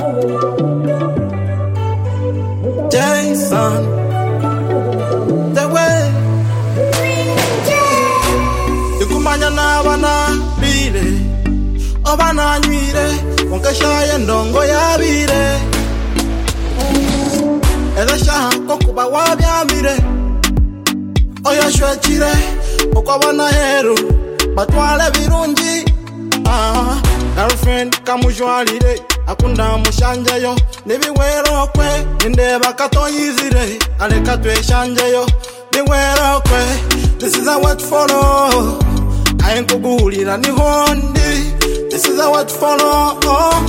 Jason, the way you kumanya na bana bire obana nywire onkashaye ndongo ya bire edasha kokuba wabyamire oya shwachire okobana heru batwale birungi girlfriend kamujwalire akunda mushanjayo nibiwero kwe ndeba katoyizire aleka tweshanjayo biwero kwe. This is a what follow ayenkuguhulira ni hondi. This is a what follow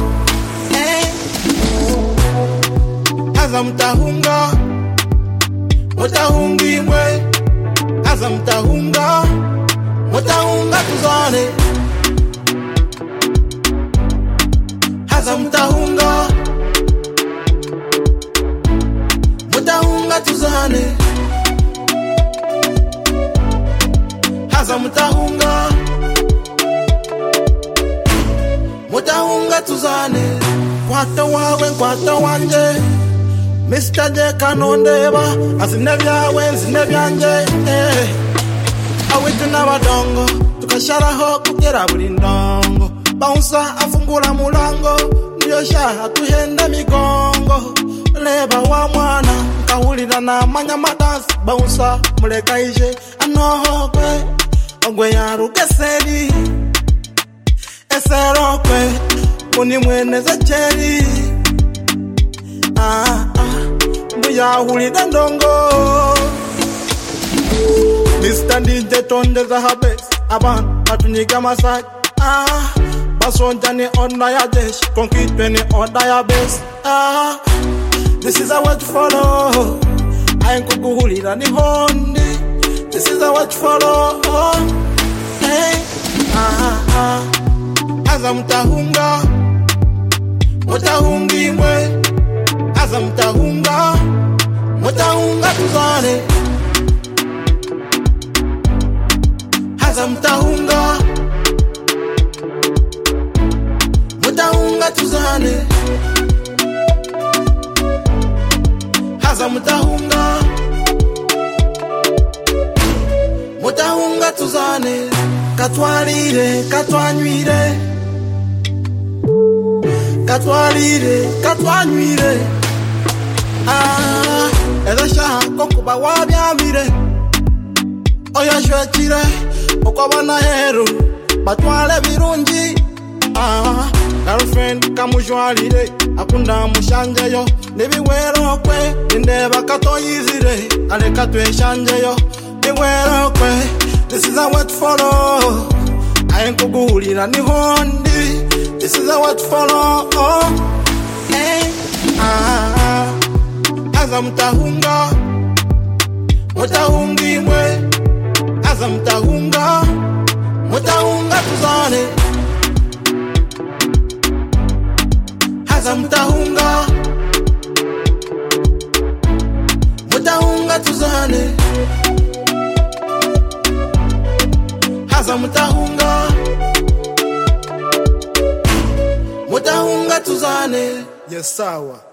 Aza mtahunga mutahungi mwe aza mtahunga mutahunga tuzane aza mtahunga mutahunga tuzane aza mtahunga mutahunga tuzane kwata wawe kwata wanje Mr. J kanondeba azinebyawe zinebyanje awituna badongo tukasharaho kugera buri ndongo bouncer afungura mulango ndiyo shaha tuhenda migongo leba wa mwana kahulira na manyama dance bouncer muleka ije anohokwe ogwe yaruke seri eserokwe muni mwene za cheri Yahulida ndongo Mr. DJ tonde za habes Aban batuniga masak Basonja ni onda ya jesh Konkitwe ni onda ya bes This is a what follow Ayenkuguhulira ni hondi This is a what follow Aza mtahunga mutahungi mwe Aza mtahunga mutahunga tuzane Aza mtahunga mutahunga tuzane Aza mtahunga mutahunga tuzane Katwalire katwanywire Katwalire katwanywire edasha kokuba wabyamire oya shwachire okobana heru batwale birungi girlfriend kamujwalire akunda mushanjayo nibiwero kwe ndeba katoyizire aleka tweshanjayo biwero kwe. This is a what follow ayenkuguhulira ni hondi. This is a what follow Aza mtahunga mutahungi mwe Aza mtahunga mutahunga tuzane Aza mtahunga mutahunga tuzane Aza mtahunga mutahunga tuzane. Yes sawa.